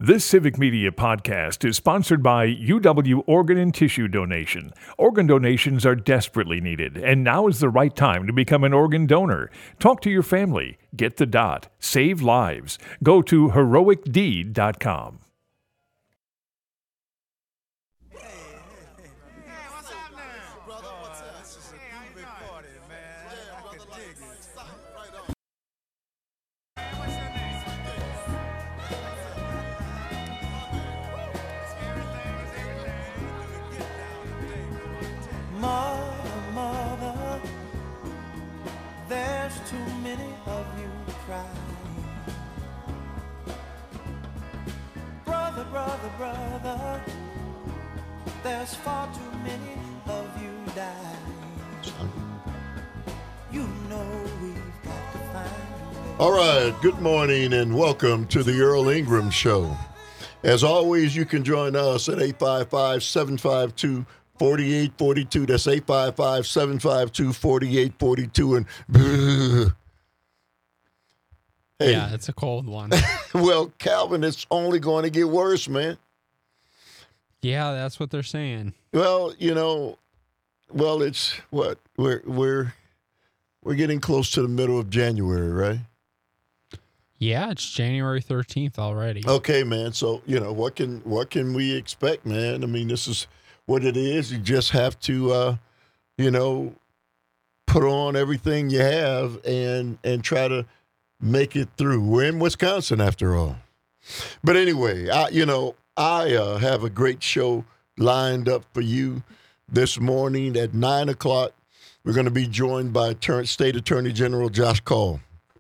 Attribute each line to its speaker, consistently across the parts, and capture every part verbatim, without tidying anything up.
Speaker 1: This Civic Media podcast is sponsored by U W Organ and Tissue Donation. Organ donations are desperately needed, and now is the right time to become an organ donor. Talk to your family. Get the dot. Save lives. Go to heroic deed dot com.
Speaker 2: Mother, mother, there's too many of you crying. Brother, brother, brother, there's far too many of you dying. You know we've got to find a way.
Speaker 3: All right, good morning and welcome to the Earl Ingram Show. As always, you can join us at eight five five, seven five two, four eight four two. That's eight five five, seven five two, four eight four two. And hey,
Speaker 4: yeah, it's a cold one.
Speaker 3: well, Calvin, it's only going to get worse, man.
Speaker 4: Yeah, that's what they're saying.
Speaker 3: Well, you know, well, it's what we're we're we're getting close to the middle of January, right?
Speaker 4: Yeah, it's January thirteenth already.
Speaker 3: Okay, man. So, you know, what can what can we expect, man? I mean, this is what it is. You just have to, uh, you know, put on everything you have and and try to make it through. We're in Wisconsin, after all. But anyway, I, you know, I uh, have a great show lined up for you this morning at nine o'clock. We're going to be joined by State Attorney General Josh Kaul.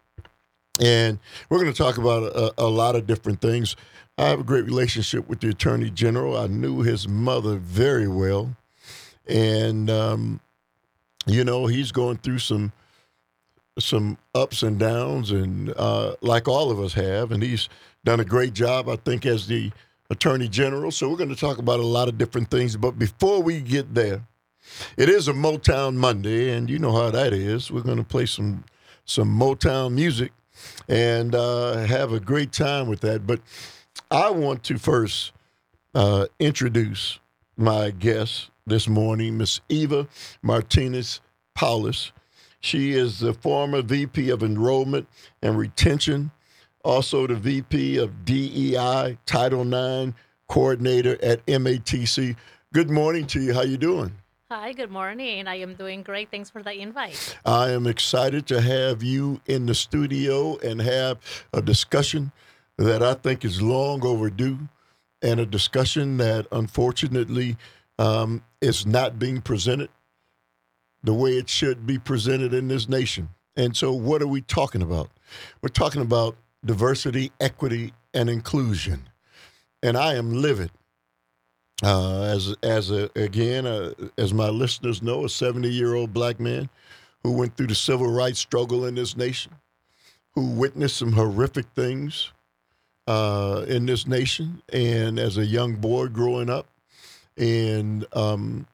Speaker 3: And we're going to talk about a, a lot of different things. I have a great relationship with the Attorney General. I knew his mother very well. And, um, you know, he's going through some some ups and downs, and uh, like all of us have. And he's done a great job, I think, as the Attorney General. So we're going to talk about a lot of different things. But before we get there, it is a Motown Monday, and you know how that is. We're going to play some some Motown music and uh, have a great time with that. But I want to first uh, introduce my guest this morning, Miss Eva Martinez-Paulus. She is the former V P of Enrollment and Retention, also the V P of D E I Title nine Coordinator at M A T C. Good morning to you. How you doing?
Speaker 5: Hi, good morning. I am doing great. Thanks for the invite.
Speaker 3: I am excited to have you in the studio and have a discussion that I think is long overdue, and a discussion that unfortunately um, is not being presented the way it should be presented in this nation. And so what are we talking about? We're talking about diversity, equity, and inclusion. And I am livid. Uh, as as a, again, uh, as my listeners know, a seventy-year-old black man who went through the civil rights struggle in this nation, who witnessed some horrific things uh, in this nation, and as a young boy growing up, and um,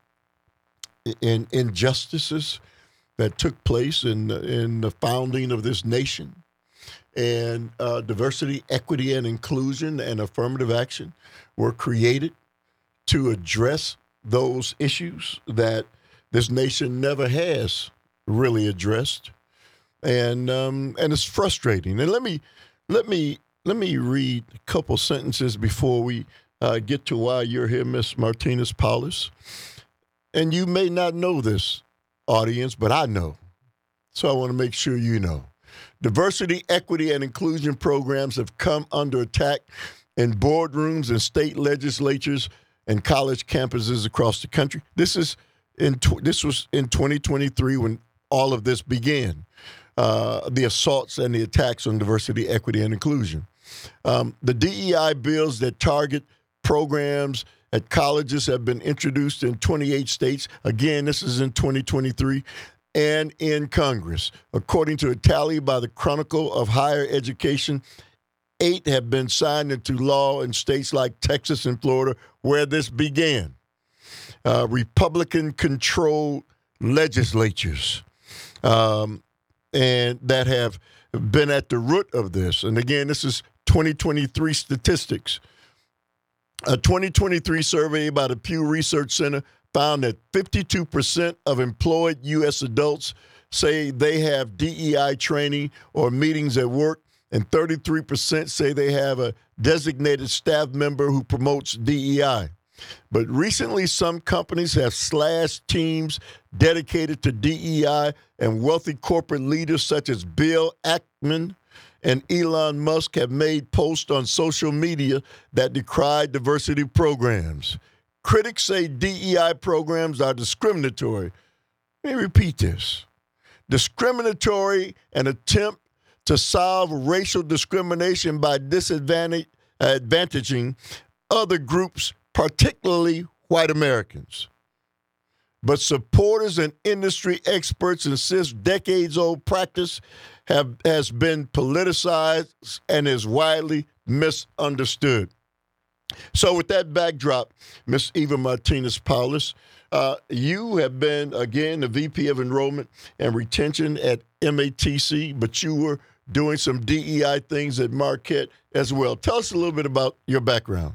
Speaker 3: in injustices that took place in in the founding of this nation, and uh, diversity, equity, and inclusion, and affirmative action were created to address those issues that this nation never has really addressed, and um, and it's frustrating. And let me let me let me read a couple sentences before we uh, get to why you're here, Miss Martinez-Paulus. And you may not know this, audience, but I know, so I want to make sure you know. Diversity, equity, and inclusion programs have come under attack in boardrooms and state legislatures and college campuses across the country. This is in tw- this was in twenty twenty-three when all of this began, uh, the assaults and the attacks on diversity, equity, and inclusion. Um, the D E I bills that target programs at colleges have been introduced in twenty-eight states. Again, this is in twenty twenty-three, and in Congress. According to a tally by the Chronicle of Higher Education, eight have been signed into law in states like Texas and Florida, where this began. Uh, Republican-controlled legislatures um, and that have been at the root of this. And again, this is twenty twenty-three statistics. A twenty twenty-three survey by the Pew Research Center found that fifty-two percent of employed U S adults say they have D E I training or meetings at work, and thirty-three percent say they have a designated staff member who promotes D E I. But recently, some companies have slashed teams dedicated to D E I, and wealthy corporate leaders such as Bill Ackman and Elon Musk have made posts on social media that decry diversity programs. Critics say D E I programs are discriminatory. Let me repeat this. Discriminatory, an attempt to solve racial discrimination by disadvantaging advantaging other groups, particularly white Americans. But supporters and industry experts insist decades-old practice have has been politicized and is widely misunderstood. So with that backdrop, Miz Eva Martinez-Paulus, uh, you have been, again, the V P of Enrollment and Retention at M A T C, but you were doing some D E I things at Marquette as well. Tell us a little bit about your background.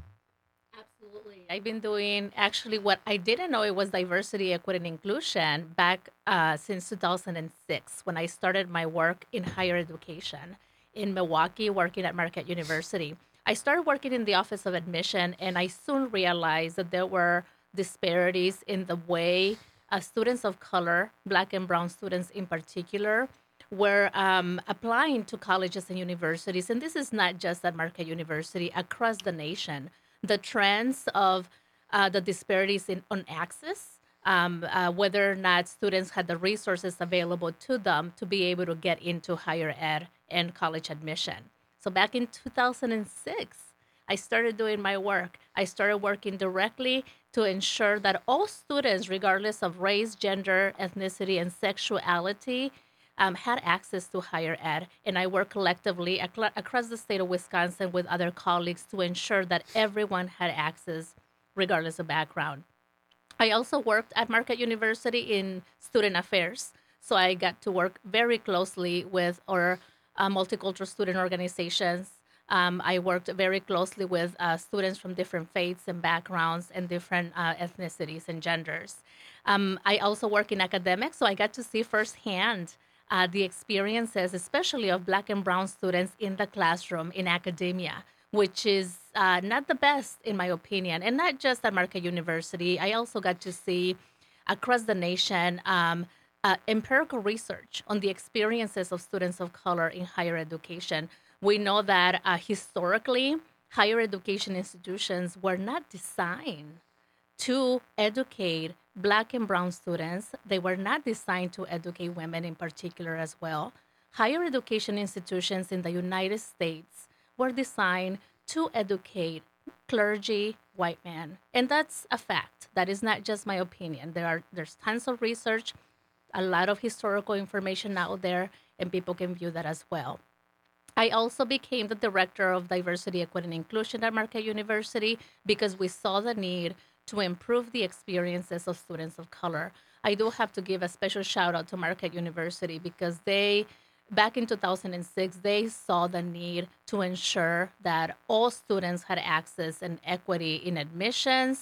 Speaker 5: I've been doing actually what I didn't know it was diversity, equity, and inclusion back uh, since two thousand six when I started my work in higher education in Milwaukee, working at Marquette University. I started working in the Office of Admission, and I soon realized that there were disparities in the way uh, students of color, Black and brown students in particular, were um, applying to colleges and universities. And this is not just at Marquette University, across the nation. The trends of uh, the disparities in on access, um, uh, whether or not students had the resources available to them to be able to get into higher ed and college admission. So back in two thousand six, I started doing my work. I started working directly to ensure that all students, regardless of race, gender, ethnicity, and sexuality, Um, had access to higher ed, and I work collectively ac- across the state of Wisconsin with other colleagues to ensure that everyone had access, regardless of background. I also worked at Marquette University in student affairs, so I got to work very closely with our uh, multicultural student organizations. Um, I worked very closely with uh, students from different faiths and backgrounds and different uh, ethnicities and genders. Um, I also work in academics, so I got to see firsthand Uh, the experiences, especially of Black and brown students in the classroom in academia, which is uh, not the best, in my opinion, and not just at Marquette University. I also got to see across the nation um, uh, empirical research on the experiences of students of color in higher education. We know that uh, historically, higher education institutions were not designed to educate Black and brown students. They were not designed to educate women in particular as well. Higher education institutions in the United States were designed to educate clergy, white men. And that's a fact. That is not just my opinion. There are there's tons of research, a lot of historical information out there, and people can view that as well. I also became the director of diversity, equity, and inclusion at Marquette University because we saw the need to improve the experiences of students of color. I do have to give a special shout out to Marquette University because they, back in two thousand six, they saw the need to ensure that all students had access and equity in admissions,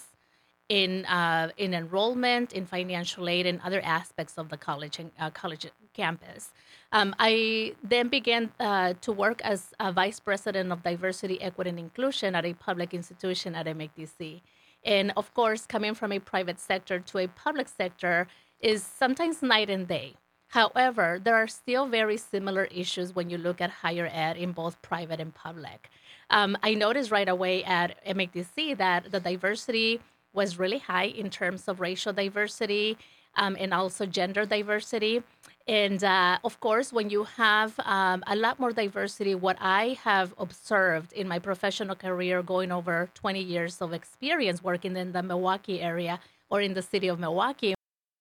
Speaker 5: in uh, in enrollment, in financial aid, and other aspects of the college and uh, college campus. Um, I then began uh, to work as a vice president of diversity, equity, and inclusion at a public institution at M A T C. And of course, coming from a private sector to a public sector is sometimes night and day. However, there are still very similar issues when you look at higher ed in both private and public. Um, I noticed right away at M A T C that the diversity was really high in terms of racial diversity um, and also gender diversity. And uh, of course, when you have um, a lot more diversity, what I have observed in my professional career, going over twenty years of experience working in the Milwaukee area or in the city of Milwaukee,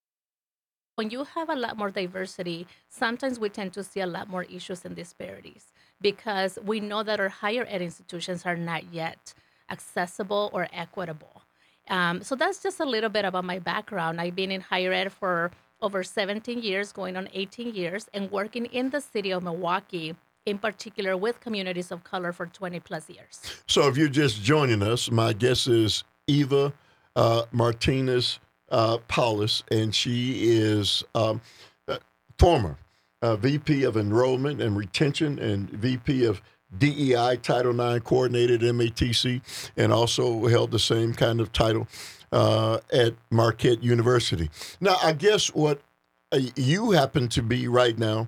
Speaker 5: when you have a lot more diversity, sometimes we tend to see a lot more issues and disparities because we know that our higher ed institutions are not yet accessible or equitable. Um, so that's just a little bit about my background. I've been in higher ed for over seventeen years, going on eighteen years, and working in the city of Milwaukee in particular with communities of color for twenty plus years.
Speaker 3: So if you're just joining us, my guest is Eva uh, Martinez uh, Paulus, and she is um, uh, former uh, V P of Enrollment and Retention and V P of D E I Title nine Coordinator at M A T C, and also held the same kind of title uh, at Marquette University. Now, I guess what uh, you happen to be right now,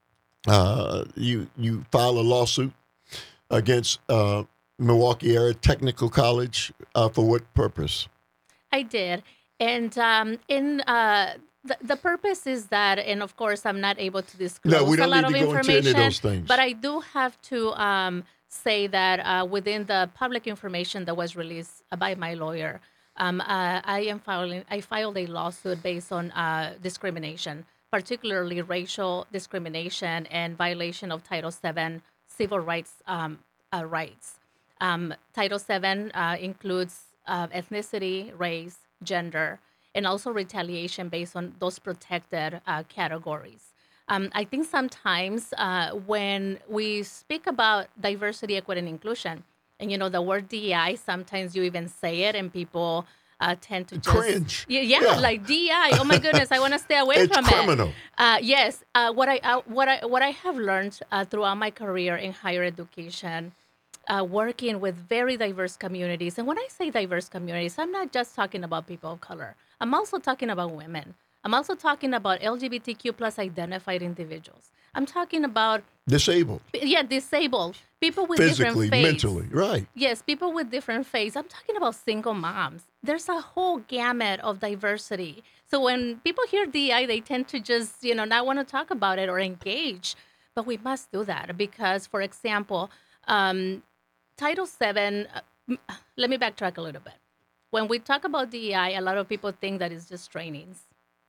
Speaker 3: uh, you you file a lawsuit against uh, Milwaukee Area Technical College uh, for what purpose?
Speaker 5: I did. And um, in uh, the, the purpose is that, and of course, I'm not able to disclose
Speaker 3: No, we
Speaker 5: a
Speaker 3: don't
Speaker 5: lot
Speaker 3: need
Speaker 5: of
Speaker 3: to go into
Speaker 5: information.
Speaker 3: any of those things.
Speaker 5: But I do have to um, say that uh, within the public information that was released by my lawyer, um, uh, I am filing. I filed a lawsuit based on uh, discrimination, particularly racial discrimination and violation of Title seven civil rights um, uh, rights. Um, Title seven uh, includes uh, ethnicity, race, gender, and also retaliation based on those protected uh, categories. Um, I think sometimes uh, when we speak about diversity, equity, and inclusion, and you know the word D E I, sometimes you even say it, and people uh, tend to just
Speaker 3: Cringe.
Speaker 5: Yeah, yeah,
Speaker 3: Yeah.
Speaker 5: like D E I. Oh my goodness, I want to stay away
Speaker 3: It's
Speaker 5: from
Speaker 3: criminal.
Speaker 5: it. Uh, yes, uh, what I uh, what I what I have learned uh, throughout my career in higher education. Uh, working with very diverse communities. And when I say diverse communities, I'm not just talking about people of color. I'm also talking about women. I'm also talking about L G B T Q plus identified individuals. I'm talking about,
Speaker 3: Disabled,
Speaker 5: yeah, disabled, people with
Speaker 3: physically,
Speaker 5: different faiths.
Speaker 3: mentally, right?
Speaker 5: Yes, people with different faiths. I'm talking about single moms. There's a whole gamut of diversity. So when people hear D E I, they tend to just, you know, not want to talk about it or engage. But we must do that because, for example, um, Title seven, uh, let me backtrack a little bit. When we talk about D E I, a lot of people think that it's just trainings.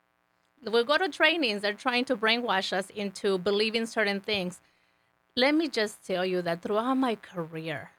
Speaker 5: We go to trainings, they're trying to brainwash us into believing certain things. Let me just tell you that throughout my career,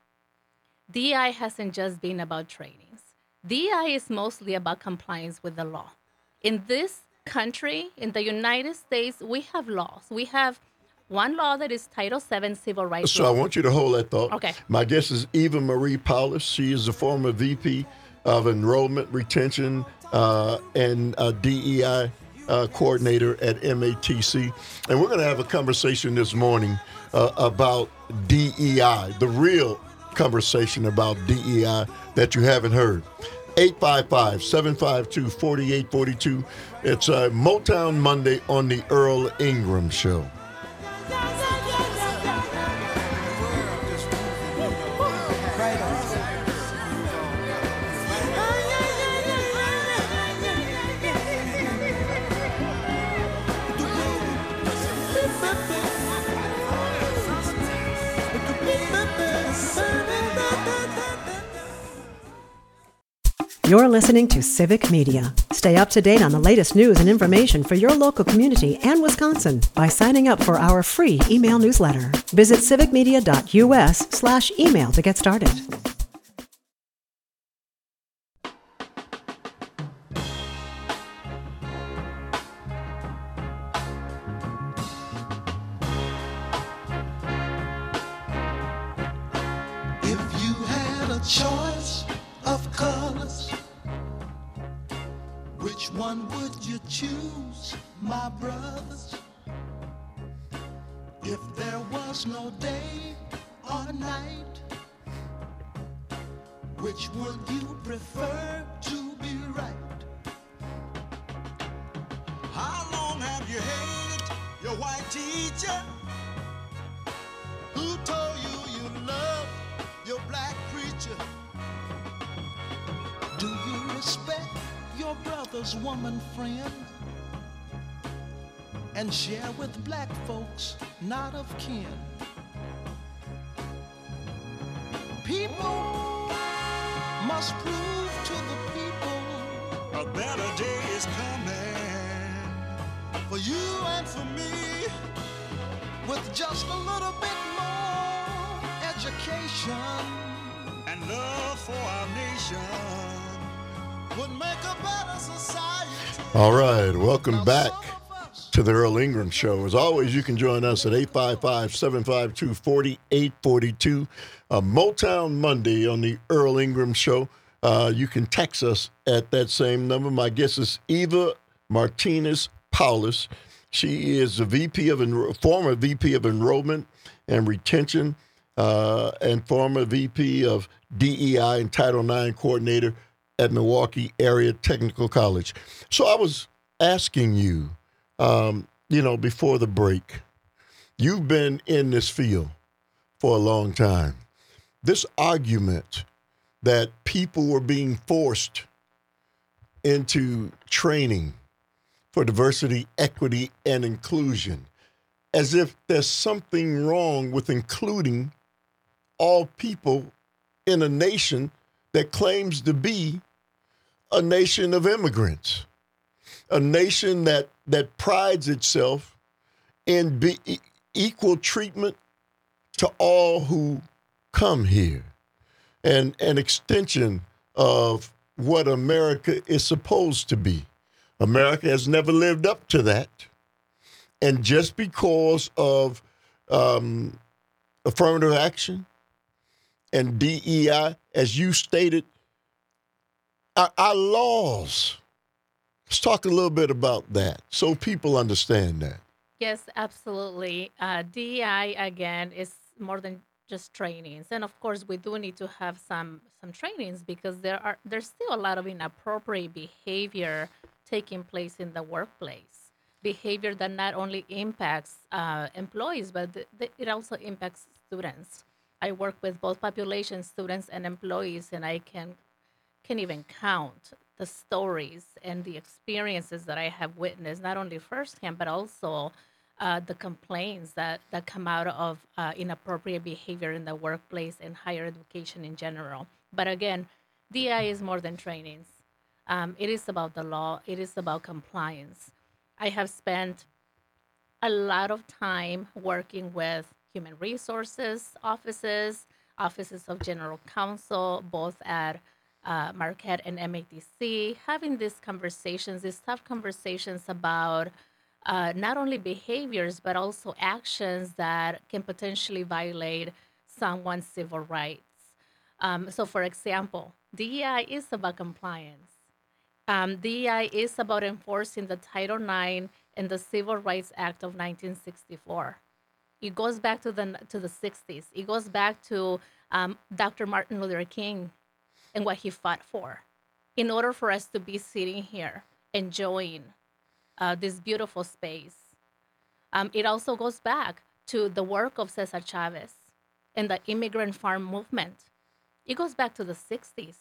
Speaker 5: D E I hasn't just been about trainings. D E I is mostly about compliance with the law. In this country, in the United States, we have laws. We have one law that is Title seven civil rights
Speaker 3: So
Speaker 5: law.
Speaker 3: I want you to hold that thought.
Speaker 5: Okay.
Speaker 3: My guest is Eva Marie Paulus. She is the former V P of Enrollment, Retention, uh, and uh, D E I uh, coordinator at M A T C. And we're going to have a conversation this morning uh, about D E I, the real conversation about D E I that you haven't heard. eight five five, seven five two, four eight four two. It's uh, Motown Monday on the Earl Ingram Show.
Speaker 6: You're listening to Civic Media. Stay up to date on the latest news and information for your local community and Wisconsin by signing up for our free email newsletter. Visit civicmedia.us slash email to get started.
Speaker 2: If you had a choice of colors, which one would you choose, my brothers? If there was no day or night, which would you prefer to be right? How long have you hated your white teacher? Who told you you love your black preacher? Do you respect your brother's woman friend? And share with black folks not of kin? People must prove to the people a better day is coming for you and for me. With just a little bit more education and love for our nation would make a better society.
Speaker 3: All right, welcome
Speaker 2: Now,
Speaker 3: back.
Speaker 2: some of us
Speaker 3: to the Earl Ingram Show. As always, you can join us at eight five five, seven five two, four eight four two. Uh, Motown Monday on the Earl Ingram Show. Uh, you can text us at that same number. My guest is Eva Martinez Paulus. She is the V P of Enro- former V P of Enrollment and Retention uh, and former V P of D E I and Title nine Coordinator at Milwaukee Area Technical College. So I was asking you, um, you know, before the break, you've been in this field for a long time. This argument that people were being forced into training for diversity, equity, and inclusion, as if there's something wrong with including all people in a nation that claims to be a nation of immigrants, a nation that, that prides itself in be, e- equal treatment to all who come here, and an extension of what America is supposed to be. America has never lived up to that. And just because of um, affirmative action and D E I, as you stated, our, our laws. Let's talk a little bit about that so people understand that.
Speaker 5: Yes, absolutely. Uh, D E I, again, is more than just trainings. And of course, we do need to have some some trainings because there are there's still a lot of inappropriate behavior taking place in the workplace. Behavior that not only impacts uh, employees, but th- th- it also impacts students. I work with both populations, students and employees, and I can can even count the stories and the experiences that I have witnessed, not only firsthand, but also uh, the complaints that, that come out of uh, inappropriate behavior in the workplace and higher education in general. But again, D E I is more than trainings. Um, it is about the law. It is about compliance. I have spent a lot of time working with human resources offices, offices of general counsel, both at uh, Marquette and M A T C, having these conversations, these tough conversations about uh, not only behaviors, but also actions that can potentially violate someone's civil rights. Um, so, for example, D E I is about compliance. Um, D E I is about enforcing the Title nine and the Civil Rights Act of nineteen sixty-four. It goes back to the to the sixties. It goes back to um, Doctor Martin Luther King and what he fought for, in order for us to be sitting here enjoying uh, this beautiful space. Um, it also goes back to the work of Cesar Chavez and the immigrant farm movement. It goes back to the sixties.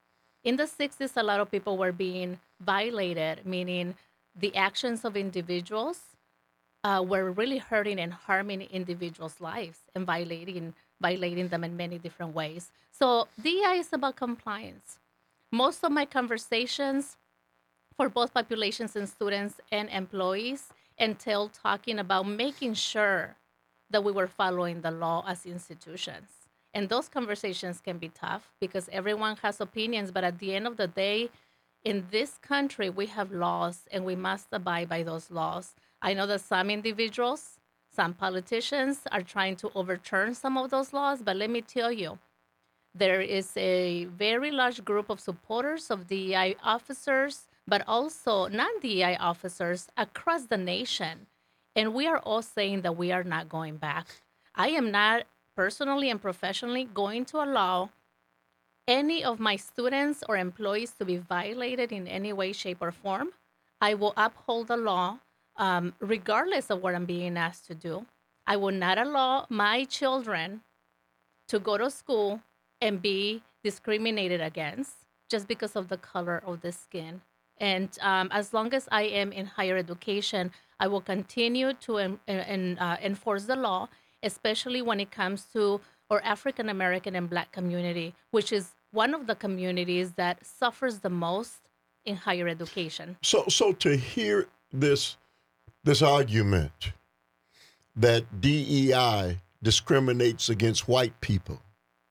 Speaker 5: In the sixties, a lot of people were being violated, meaning the actions of individuals uh, were really hurting and harming individuals' lives and violating violating them in many different ways. So D E I is about compliance. Most of my conversations for both populations and students and employees entail talking about making sure that we were following the law as institutions. And those conversations can be tough because everyone has opinions, but at the end of the day, in this country, we have laws and we must abide by those laws. I know that some individuals, some politicians are trying to overturn some of those laws, but let me tell you, there is a very large group of supporters of D E I officers, but also non-D E I officers across the nation. And we are all saying that we are not going back. I am not personally and professionally going to allow any of my students or employees to be violated in any way, shape, or form. I will uphold the law um, regardless of what I'm being asked to do. I will not allow my children to go to school and be discriminated against just because of the color of the skin. And um, as long as I am in higher education, I will continue to en- en- uh, enforce the law, especially when it comes to our African American and Black community, which is one of the communities that suffers the most in higher education.
Speaker 3: So, so to hear this this argument that D E I discriminates against white people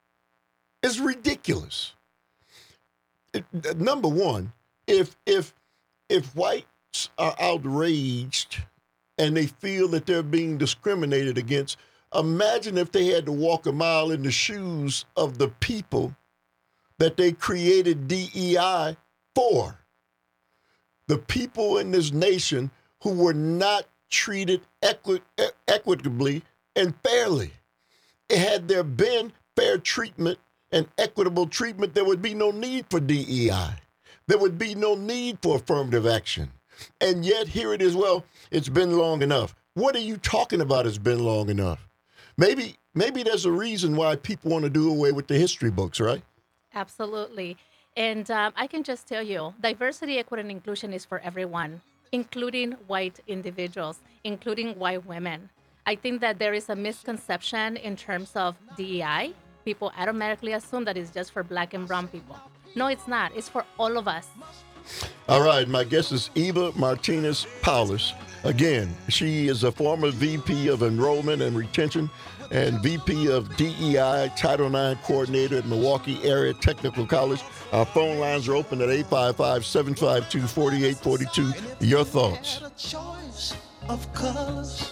Speaker 3: is ridiculous. It, number one, if if if whites are outraged and they feel that they're being discriminated against. Imagine if they had to walk a mile in the shoes of the people that they created D E I for. The people in this nation who were not treated equi- equitably and fairly. Had there been fair treatment and equitable treatment, there would be no need for D E I. There would be no need for affirmative action. And yet here it is, well, it's been long enough. What are you talking about it's been long enough? Maybe maybe there's a reason why people want to do away with the history books, right?
Speaker 5: Absolutely. And um, I can just tell you, diversity, equity, and inclusion is for everyone, including white individuals, including white women. I think that there is a misconception in terms of D E I. People automatically assume that it's just for black and brown people. No, it's not. It's for all of us.
Speaker 3: All right, my guest is Eva Martinez Paulus. Again, she is a former V P of Enrollment and Retention and V P of D E I Title nine Coordinator at Milwaukee Area Technical College. Our phone lines are open at eight five five, seven five two, four eight four two. Your thoughts?
Speaker 2: A choice of colors.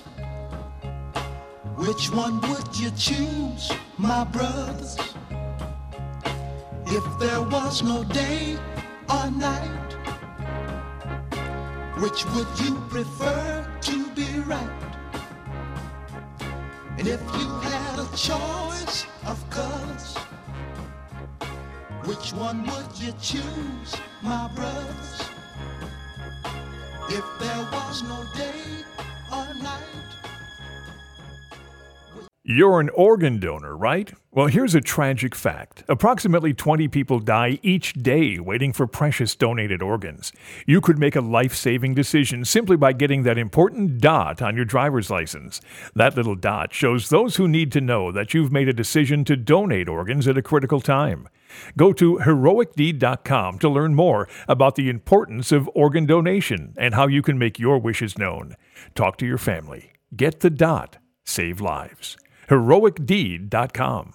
Speaker 2: Which one would you choose, my brothers? If there was no day or night, which would you prefer to be right? And if you had a choice of colors, which one would you choose, my brothers? If there was no day or night.
Speaker 1: You're an organ donor, right? Well, here's a tragic fact. Approximately twenty people die each day waiting for precious donated organs. You could make a life-saving decision simply by getting that important dot on your driver's license. That little dot shows those who need to know that you've made a decision to donate organs at a critical time. Go to heroic deed dot com to learn more about the importance of organ donation and how you can make your wishes known. Talk to your family. Get the dot. Save lives. heroic deed dot com.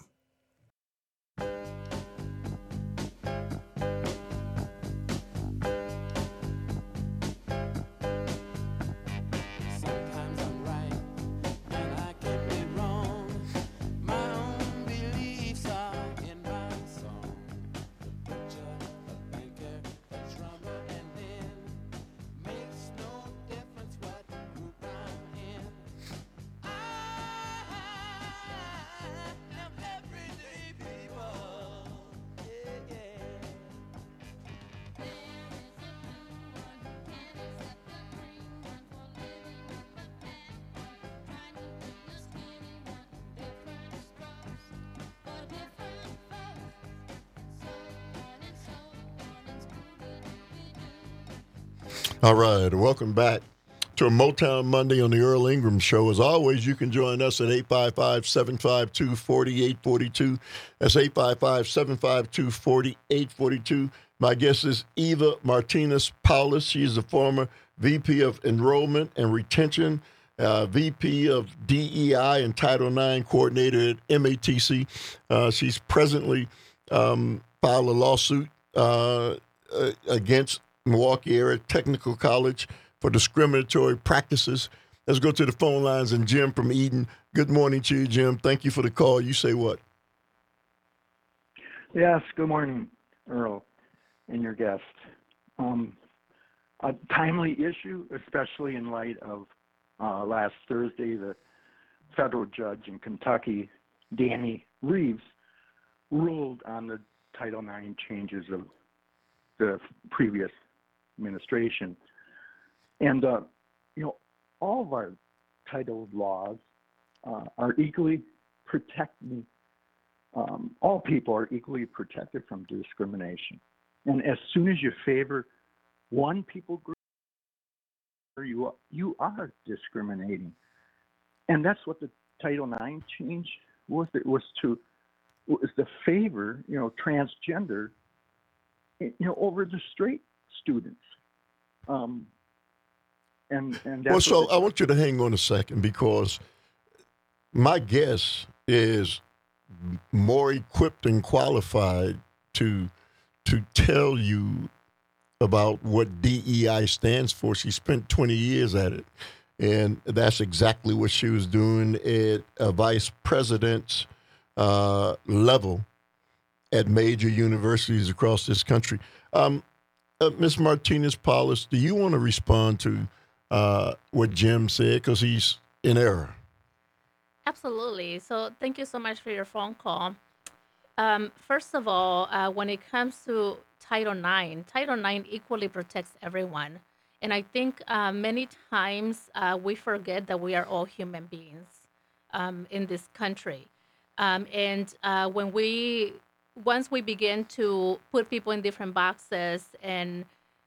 Speaker 7: Sometimes I'm right and I can be wrong. My own beliefs are in my song. A butcher, a banker, a drummer, and then makes no difference what group I'm in. I am everyday people. Yeah, yeah.
Speaker 3: All right, welcome back to a Motown Monday on the Earl Ingram Show. As always, you can join us at eight five five, seven five two, four eight four two. That's eight five five, seven five two, four eight four two. My guest is Eva Martinez Paulus. She is the former V P of Enrollment and Retention, uh, V P of D E I and Title nine Coordinator at M A T C. Uh, she's presently um, filed a lawsuit uh, uh, against Milwaukee Area Technical College for discriminatory practices. Let's go to the phone lines. And Jim from Eden. Good morning to you, Jim. Thank you for the call. You say what?
Speaker 8: Yes, good morning, Earl, and your guest. Um, a timely issue, especially in light of uh, last Thursday, the federal judge in Kentucky, Danny Reeves, ruled on the Title nine changes of the previous administration. And, uh, you know, all of our title laws uh, are equally protecting, um, all people are equally protected from discrimination. And as soon as you favor one people group, you are, you are discriminating. And that's what the Title nine change was. It was to, was to favor, you know, transgender, you know, over the straight students. Um, and, and that's
Speaker 3: Well, so
Speaker 8: what
Speaker 3: I want you to hang on a second, because my guess is more equipped and qualified to to tell you about what D E I stands for. She spent twenty years at it. And that's exactly what she was doing at a vice president's uh, level at major universities across this country. Um, uh, Miz Martinez-Paulus, do you want to respond to uh, what Jim said? Because he's in error.
Speaker 5: Absolutely. So thank you so much for your phone call. Um, first of all, uh, when it comes to Title nine, Title nine equally protects everyone. And I think uh, many times uh, we forget that we are all human beings um, in this country. Um, and uh, when we, once we begin to put people in different boxes and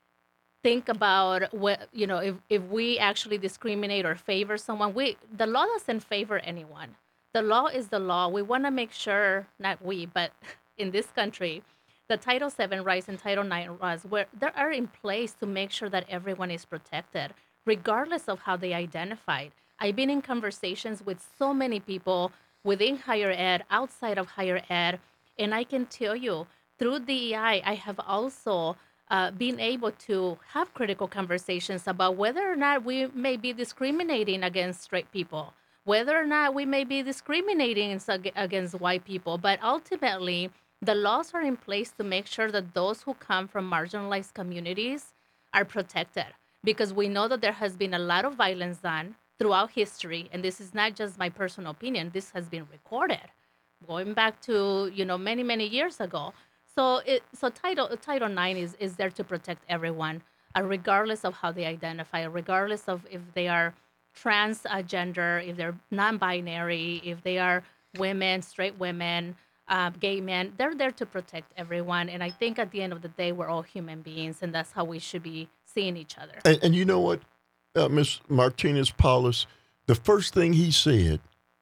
Speaker 5: think about what, you know, if, if we actually discriminate or favor someone, we, the law doesn't favor anyone. The law is the law. We want to make sure, not we, but in this country, the Title seven rights and Title nine rights, where they are in place to make sure that everyone is protected, regardless of how they identified. I've been in conversations with so many people within higher ed, outside of higher ed, and I can tell you, through D E I, I have also uh, been able to have critical conversations about whether or not we may be discriminating against straight people, whether or not we may be discriminating against white people, but ultimately, the laws are in place to make sure that those who come from marginalized communities are protected, because we know that there has been a lot of violence done throughout history, and this is not just my personal opinion. This has been recorded, going back to, you know, many many years ago. So it so Title Title nine is is there to protect everyone, uh, regardless of how they identify, regardless of if they are transgender, if they're non-binary, if they are women, straight women. Uh, gay men, they're there to protect everyone. And I think at the end of the day, we're all human beings, and that's how we should be seeing each other.
Speaker 3: And, and you know what, uh, Miz Martinez-Paulus, the first thing he said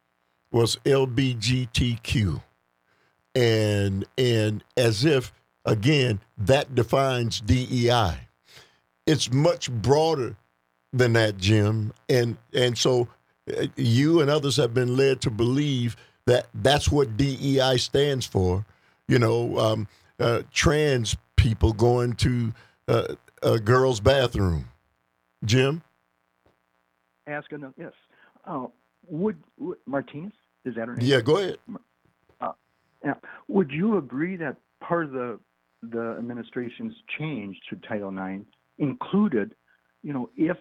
Speaker 3: was L B G T Q. And, and as if, again, that defines D E I. It's much broader than that, Jim. And, and so uh, you and others have been led to believe that that's what D E I stands for. You know, um, uh, trans people going to uh, a girl's bathroom. Jim?
Speaker 8: Ask another, yes. Uh, would, would Martinez, is that her name?
Speaker 3: Yeah, go ahead.
Speaker 8: Uh, yeah. Would you agree that part of the the administration's change to Title nine included, you know, if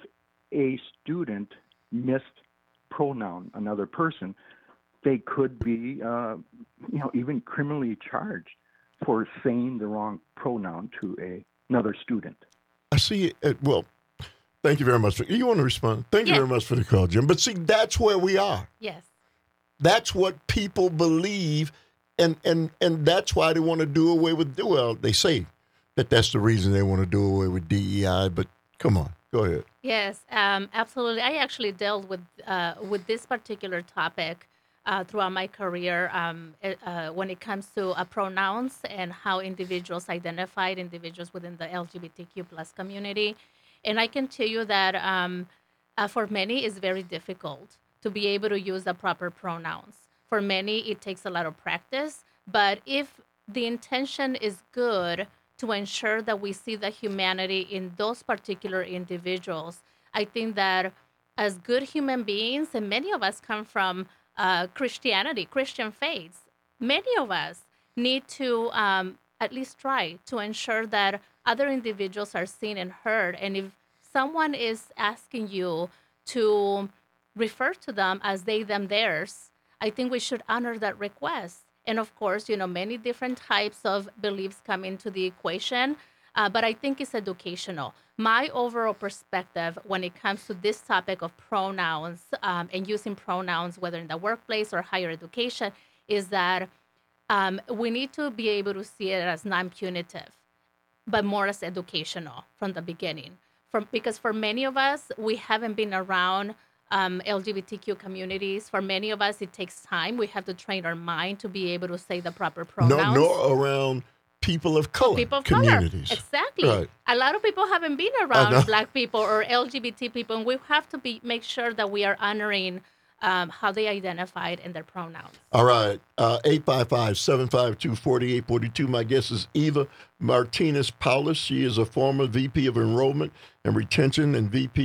Speaker 8: a student missed pronoun another person, they could be, uh, you know, even criminally charged for saying the wrong pronoun to a, another student.
Speaker 3: I see it. Well, thank you very much. For, you want to respond? Thank you
Speaker 5: Yes.
Speaker 3: very much for the call, Jim. But see, that's where we are.
Speaker 5: Yes.
Speaker 3: That's what people believe, and and and that's why they want to do away with. Well, they say that that's the reason they want to do away with D E I. But come on, go ahead.
Speaker 5: Yes, um, absolutely. I actually dealt with uh, with this particular topic uh, throughout my career um, it, uh, when it comes to uh, pronouns and how individuals identified individuals within the L G B T Q plus community. And I can tell you that um, uh, for many, it's very difficult to be able to use the proper pronouns. For many, it takes a lot of practice. But if the intention is good to ensure that we see the humanity in those particular individuals, I think that as good human beings, and many of us come from uh, Christianity, Christian faiths, many of us need to um, at least try to ensure that other individuals are seen and heard. And if someone is asking you to refer to them as they, them, theirs, I think we should honor that request. And of course, you know, many different types of beliefs come into the equation, uh, but I think it's educational. My overall perspective when it comes to this topic of pronouns um, and using pronouns, whether in the workplace or higher education, is that um, we need to be able to see it as non-punitive, but more as educational from the beginning. From, because for many of us, we haven't been around Um, L G B T Q communities. For many of us, it takes time. We have to train our mind to be able to say the proper pronouns.
Speaker 3: No, nor around people of color
Speaker 5: People of
Speaker 3: communities.
Speaker 5: color. Exactly.
Speaker 3: Right.
Speaker 5: A lot of people haven't been
Speaker 3: know.
Speaker 5: around Black people or L G B T people, and we have to be make sure that we are honoring um, how they identified and their pronouns.
Speaker 3: All right. Uh, eight five five, seven five two, four eight four two. My guest is Eva Martinez-Paulus. She is a former V P of Enrollment and Retention and V P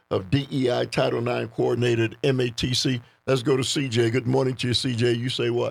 Speaker 3: of D E I Title nine Coordinator at M A T C. Let's go to C J. Good morning to you, C J. You say what?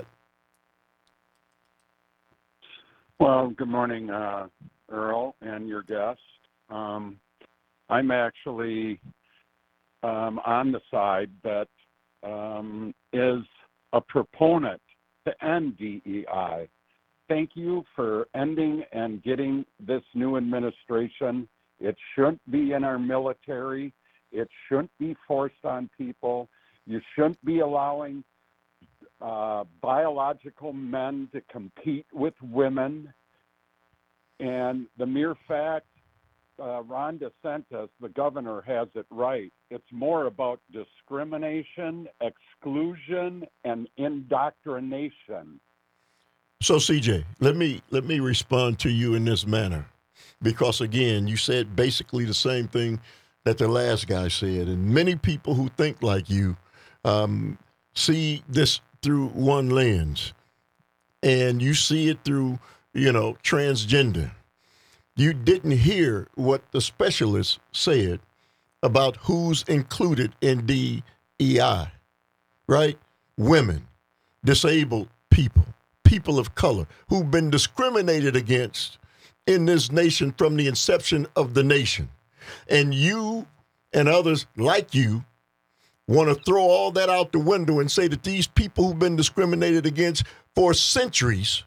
Speaker 9: Well, good morning, uh, Earl, and your guest. Um, I'm actually um, on the side that um, is a proponent to end D E I. Thank you for ending and getting this new administration. It shouldn't be in our military. It shouldn't be forced on people. You shouldn't be allowing uh, biological men to compete with women. And the mere fact uh, Ron DeSantis, the governor, has it right. It's more about discrimination, exclusion, and indoctrination.
Speaker 3: So, C J, let me let me respond to you in this manner, because again, you said basically the same thing that the last guy said, and many people who think like you um, see this through one lens, and you see it through, you know, transgender. You didn't hear what the specialist said about who's included in D E I, right? Women, disabled people, people of color who've been discriminated against in this nation from the inception of the nation. And you and others like you want to throw all that out the window and say that these people who've been discriminated against for centuries,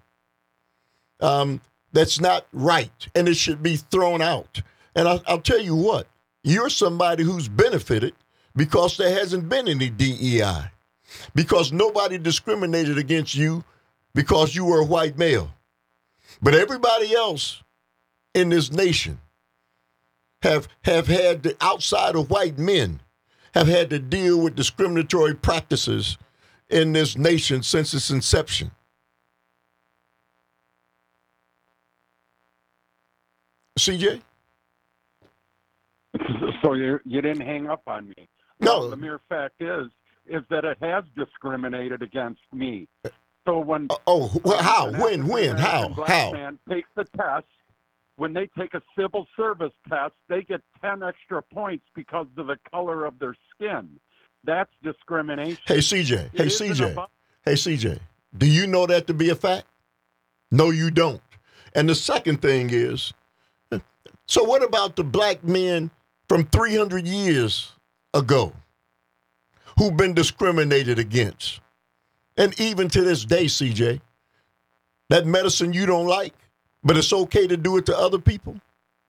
Speaker 3: um, that's not right, and it should be thrown out. And I'll, I'll tell you what, you're somebody who's benefited because there hasn't been any D E I, because nobody discriminated against you because you were a white male. But everybody else in this nation have, have had, the, outside of white men, have had to deal with discriminatory practices in this nation since its inception. C J?
Speaker 9: So you you didn't hang up on me.
Speaker 3: No.
Speaker 9: Well, the mere fact is is that it has discriminated against me. So when
Speaker 3: Uh, oh, well, how?
Speaker 9: an
Speaker 3: When? When?
Speaker 9: African-American
Speaker 3: How?
Speaker 9: black
Speaker 3: How?
Speaker 9: man takes the test, when they take a civil service test, they get ten extra points because of the color of their skin. That's discrimination.
Speaker 3: Hey, C J.
Speaker 9: It
Speaker 3: Hey,
Speaker 9: isn't
Speaker 3: C J.
Speaker 9: about-
Speaker 3: Hey, C J. Do you know that to be a fact? No, you don't. And the second thing is, so what about the black men from three hundred years ago who've been discriminated against? And even to this day, C J, that medicine you don't like, but it's okay to do it to other people?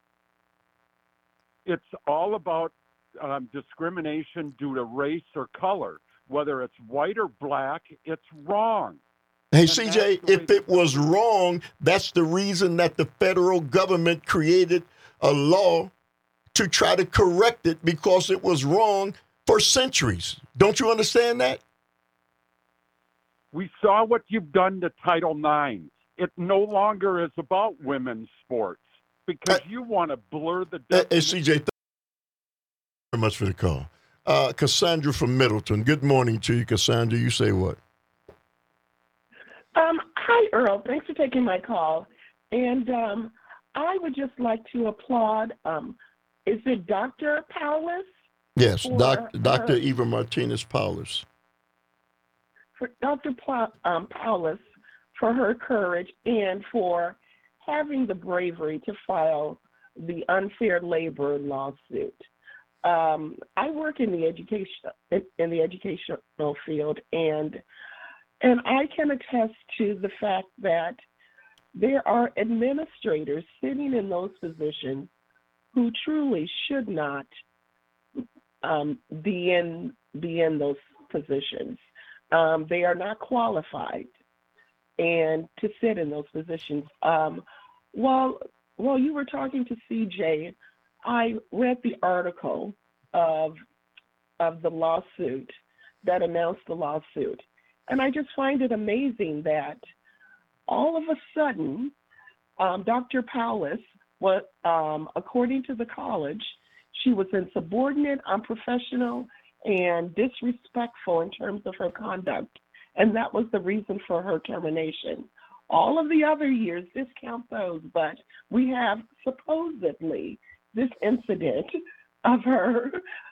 Speaker 9: It's all about um, discrimination due to race or color. Whether it's white or black, it's wrong.
Speaker 3: Hey,
Speaker 9: And
Speaker 3: C
Speaker 9: that's
Speaker 3: J,
Speaker 9: the
Speaker 3: if
Speaker 9: way-
Speaker 3: it was wrong, that's the reason that the federal government created a law to try to correct it, because it was wrong for centuries. Don't you understand that?
Speaker 9: We saw what you've done to Title nine. It no longer is about women's sports because
Speaker 3: Uh,
Speaker 9: you want to blur the
Speaker 3: Hey, hey,
Speaker 9: definition.
Speaker 3: C J, thank you very much for the call. Uh, Cassandra from Middleton. Good morning to you, Cassandra. You say what?
Speaker 10: Um, hi, Earl. Thanks for taking my call. And um, I would just like to applaud, um, is it Doctor Paulus?
Speaker 3: Yes,
Speaker 10: For,
Speaker 3: doc, Doctor
Speaker 10: uh,
Speaker 3: Eva Martinez Paulus.
Speaker 10: For Doctor Pa- um, Paulus for her courage and for having the bravery to file the unfair labor lawsuit. Um, I work in the education in, in the educational field, and and I can attest to the fact that there are administrators sitting in those positions who truly should not um, be in be in those positions. Um, they are not qualified and to sit in those positions. Um, while while you were talking to C J, I read the article of of the lawsuit that announced the lawsuit, and I just find it amazing that all of a sudden, um, Doctor Paulus, what um, according to the college, she was insubordinate, unprofessional, and disrespectful in terms of her conduct, and that was the reason for her termination. All of the other years, discount those, but we have supposedly this incident of her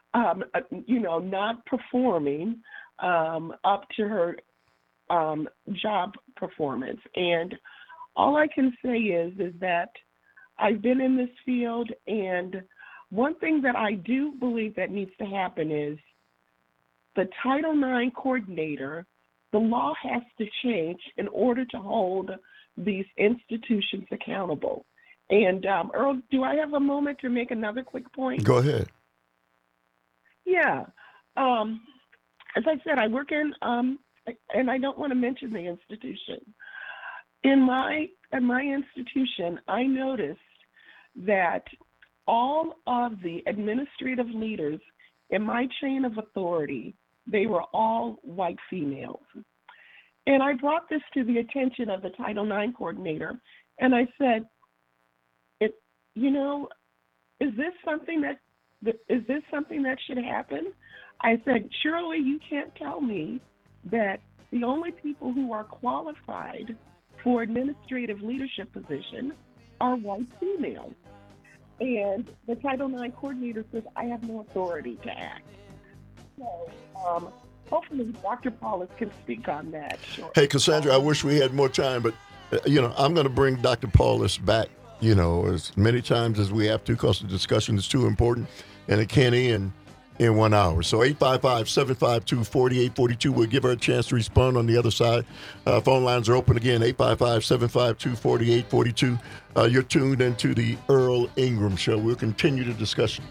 Speaker 10: um, uh, you know, not performing um, up to her um, job performance. And all I can say is, is that I've been in this field, and one thing that I do believe that needs to happen is the Title nine coordinator, the law has to change in order to hold these institutions accountable. And um, Earl, do I have a moment to make another quick point?
Speaker 3: Go ahead.
Speaker 10: Yeah. Um, as I said, I work in, um, and I don't want to mention the institution. In my in my institution, I noticed that all of the administrative leaders in my chain of authority, they were all white females. And I brought this to the attention of the Title nine coordinator, and I said, "It, you know, is this something that is this something that should happen?" I said, "Surely you can't tell me that the only people who are qualified for administrative leadership position are white females." And the Title nine coordinator says, "I have no authority to act." So um, hopefully Doctor Paulus can speak on that. Sure.
Speaker 3: Hey, Cassandra, I wish we had more time, but, uh, you know, I'm going to bring Doctor Paulus back, you know, as many times as we have to, because the discussion is too important, and it can't end in one hour. So eight five five, seven five two, four eight four two. We'll give her a chance to respond on the other side. Uh, phone lines are open again, eight five five, seven five two, four eight four two. Uh, you're tuned into the Earl Ingram Show. We'll continue the discussion.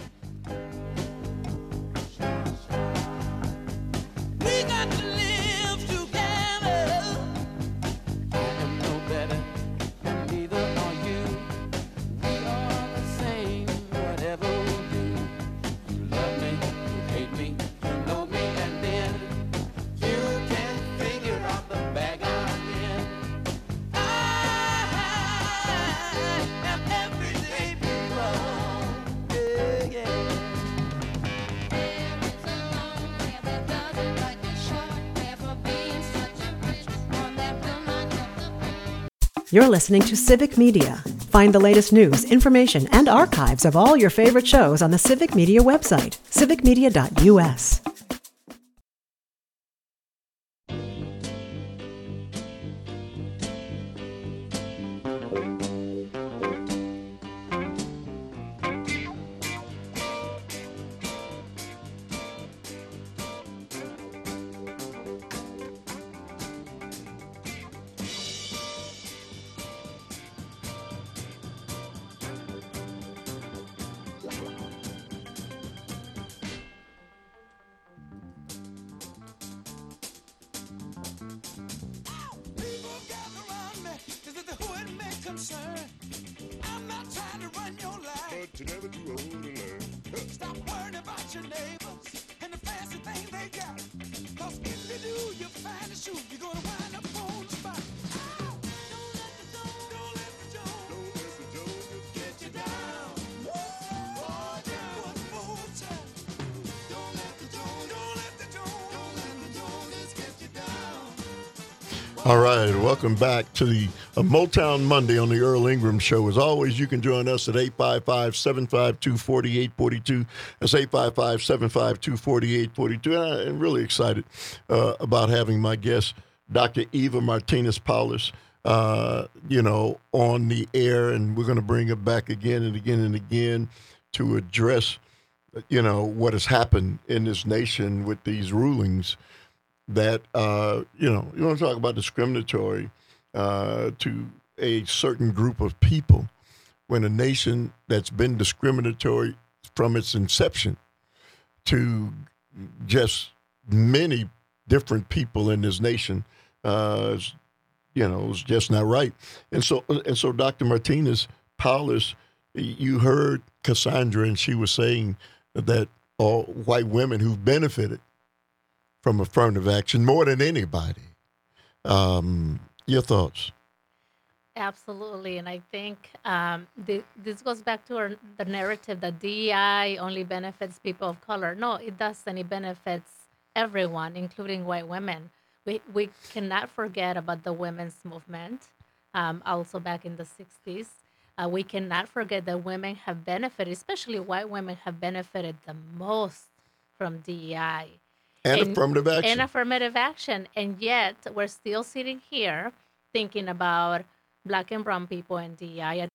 Speaker 7: We got to live together. I am no better, and neither are you. We are the same, whatever we do. You love me, you hate me, you know me, and then you can figure out the bag I'm in. I am everyday people. Yeah, yeah.
Speaker 6: You're listening to Civic Media. Find the latest news, information, and archives of all your favorite shows on the Civic Media website, civic media dot u s.
Speaker 2: People gather around me, 'cause it's who it may concern. I'm not trying to run your life, but you never too old to learn. Stop worrying about your neighbors and the fancy things they got. 'Cause if you do, you find a shoe, you're gonna wind up on the spot. Ow! Don't let the Jones, don't let the Jones, don't let the Jones get you down. Oh, down. One more time. Don't let the Jones, don't let the Jones, don't let the Jones get you down.
Speaker 3: All right, welcome back to the uh, Motown Monday on the Earl Ingram Show. As always, you can join us at eight five five, seven five two, four eight four two. That's eight five five, seven five two, four eight four two. And I'm really excited uh, about having my guest, Doctor Eva Martinez-Paulus, uh, you know, on the air. And we're going to bring her back again and again and again to address, you know, what has happened in this nation with these rulings that, uh, you know, you want to talk about discriminatory uh, to a certain group of people when a nation that's been discriminatory from its inception to just many different people in this nation, uh, is, you know, is just not right. And so, and so Doctor Martinez Paulus, you heard Cassandra, and she was saying that all white women who've benefited from affirmative action more than anybody. Um, your thoughts?
Speaker 5: Absolutely, and I think um, th- this goes back to our, the narrative that D E I only benefits people of color. No, it doesn't. It benefits everyone, including white women. We we cannot forget about the women's movement, um, also back in the sixties. Uh, we cannot forget that women have benefited, especially white women have benefited the most from D E I.
Speaker 3: And affirmative action.
Speaker 5: And affirmative action. And yet we're still sitting here thinking about black and brown people and D E I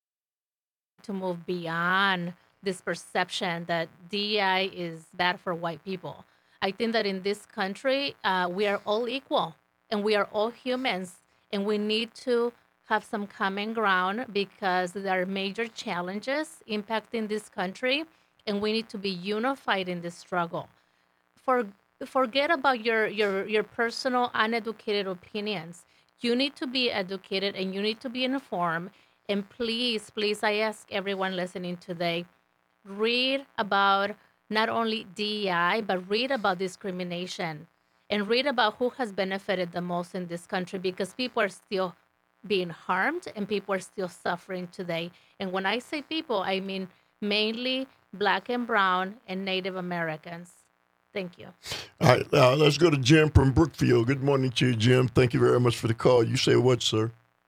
Speaker 5: to move beyond this perception that D E I is bad for white people. I think that in this country, uh, we are all equal and we are all humans, and we need to have some common ground because there are major challenges impacting this country, and we need to be unified in this struggle. For, forget about your, your, your personal uneducated opinions. You need to be educated and you need to be informed. And please, please, I ask everyone listening today, read about not only D E I, but read about discrimination and read about who has benefited the most in this country, because people are still being harmed and people are still suffering today. And when I say people, I mean mainly black and brown and Native Americans. Thank you.
Speaker 3: All right, uh, let's go to Jim from Brookfield. Good morning to you, Jim. Thank you very much for the call. You say what, sir?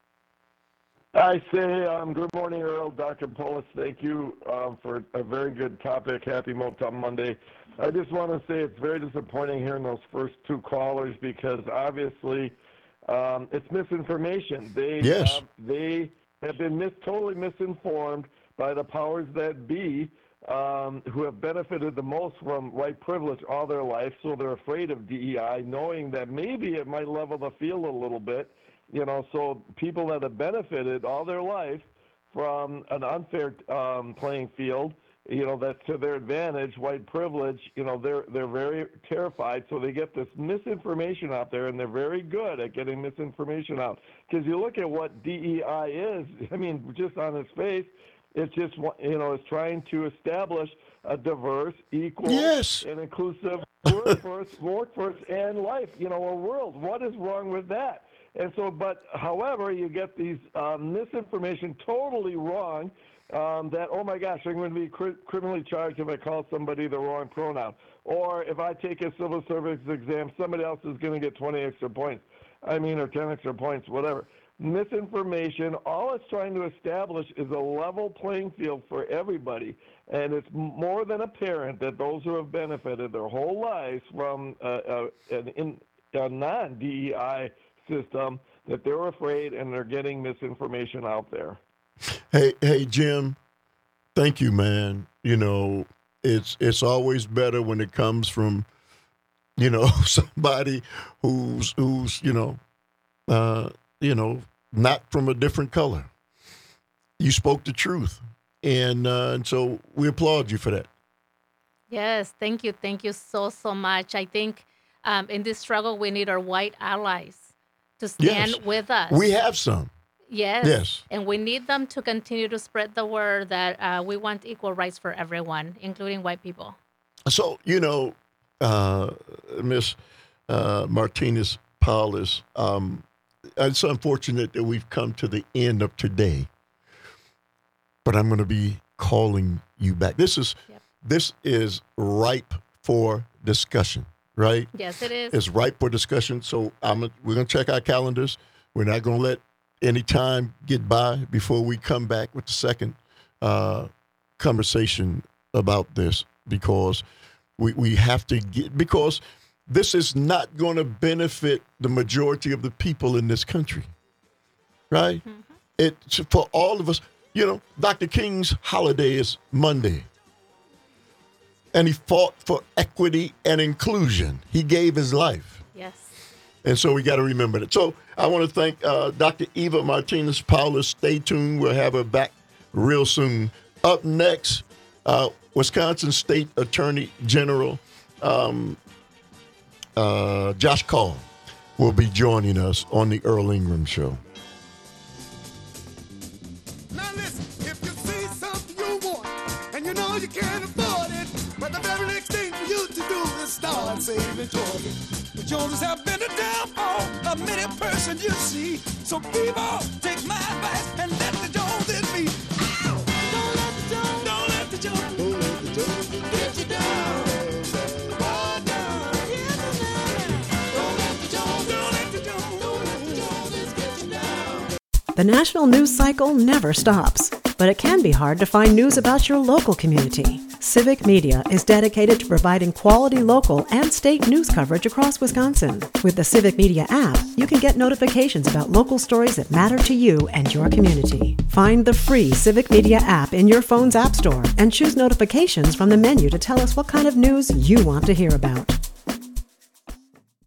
Speaker 11: I say um, good morning, Earl, Doctor Polis. Thank you um, for a very good topic. Happy Motown Monday. I just want to say it's very disappointing hearing those first two callers, because obviously um, it's misinformation. They
Speaker 3: yes.
Speaker 11: uh, they have been mis- totally misinformed by the powers that be, um, who have benefited the most from white privilege all their life. So they're afraid of D E I, knowing that maybe it might level the field a little bit. You know, so people that have benefited all their life from an unfair um, playing field, you know, that's to their advantage, white privilege, you know, they're they're very terrified. So they get this misinformation out there, and they're very good at getting misinformation out. Because you look at what D E I is, I mean, just on its face, it's just, you know, it's trying to establish a diverse, equal,
Speaker 3: yes.
Speaker 11: and inclusive workforce, workforce and life, you know, a world. What is wrong with that? And so, but however, you get these um, misinformation totally wrong, um, that, oh my gosh, I'm going to be cr- criminally charged if I call somebody the wrong pronoun. Or if I take a civil service exam, somebody else is going to get twenty extra points. I mean, or ten extra points, whatever. Misinformation, all it's trying to establish is a level playing field for everybody. And it's more than apparent that those who have benefited their whole lives from uh, uh, an in, a non-D E I system, that they're afraid and they're getting misinformation out there.
Speaker 3: Hey, hey, Jim, thank you, man. You know, it's it's always better when it comes from, you know, somebody who's who's you know, uh, you know, not from a different color. You spoke the truth, and uh, and so we applaud you for that.
Speaker 5: Yes, thank you, thank you so so much. I think um, in this struggle we need our white allies to stand
Speaker 3: yes.
Speaker 5: with us.
Speaker 3: We have some.
Speaker 5: Yes.
Speaker 3: Yes.
Speaker 5: And we need them to continue to spread the word that uh, we want equal rights for everyone, including white people.
Speaker 3: So, you know, uh, Miss uh, Martinez Paulus, um, it's unfortunate that we've come to the end of today, but I'm going to be calling you back. This is yep. this is ripe for discussion. Right?
Speaker 5: Yes, it is.
Speaker 3: It's ripe for discussion. So I'm, we're going to check our calendars. We're not going to let any time get by before we come back with the second uh, conversation about this, because we, we have to get, because this is not going to benefit the majority of the people in this country. Right? Mm-hmm. It's for all of us. You know, Doctor King's holiday is Monday. And he fought for equity and inclusion. He gave his life.
Speaker 5: Yes.
Speaker 3: And so we got to remember that. So I want to thank uh, Doctor Eva Martinez Paulus. Stay tuned. We'll have her back real soon. Up next, uh, Wisconsin State Attorney General um, uh, Josh Kaul will be joining us on the Earl Ingram Show.
Speaker 2: Now listen, if you see something you want and you know you can't afford it, but the very next thing for you to do is start saving Georgia. The Joneses have been a downfall of many person you see. So people, take my advice and let the Joneses be. Ow! Don't let the Joneses, don't let the Joneses, don't let the Joneses get you down. Oh, down. Yes, now. Don't let the Joneses, don't let the Joneses, don't let the Joneses get you down.
Speaker 6: The national news cycle never stops, but it can be hard to find news about your local community. Civic Media is dedicated to providing quality local and state news coverage across Wisconsin. With the Civic Media app, you can get notifications about local stories that matter to you and your community. Find the free Civic Media app in your phone's app store and choose notifications from the menu to tell us what kind of news you want to hear about.